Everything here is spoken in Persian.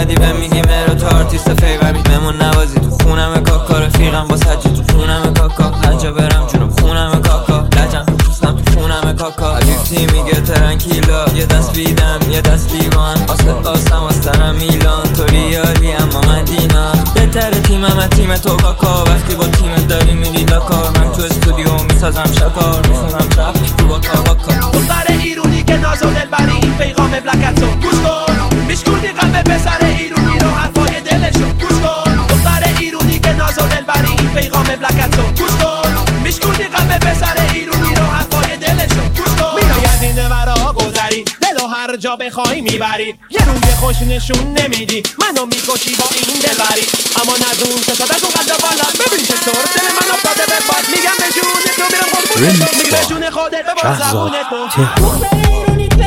اومدی به میگی مرا تو آرتیست فیقمی ممون نوازی تو خونم کاکا رفیقم با سجی تو خونم کاکا هر جا برم جونم خونم کاکا لجم دوستم تو خونم کاکا حبیبتی میگه ترنکیلا یه دست بیدم یه دست دیوان آستم آسترم میلان تو ریالی اما مدینا بهتره تیمم تیم تو کاکا وقتی با تیمت داری میری داکار من تو استودیو میسازم شکار میخونم رپ تو باکا دختر ایرونی که ناز و دلبری این پیغام بلکتو گوش کن میشکوندی قلب پسر ایرونی رو حرفای دلشو گوش کن دختر ایرونی که ناز و دلبری این پیغام بلکتو گوش کن میشکوندی قلب پسر ایرونی رو حرفای دلشو گوش کن میراید این ورا گذری دلو هر جا بخوای میبری یه روی خوش نشون نمیدی منو میکشی با این دلبری اما ندون ستاد از اون قد بالا ببین چطور دل من افتاده به باد میگم به جون تو میرم قربون تو میگم به جون خودت به با زبون تو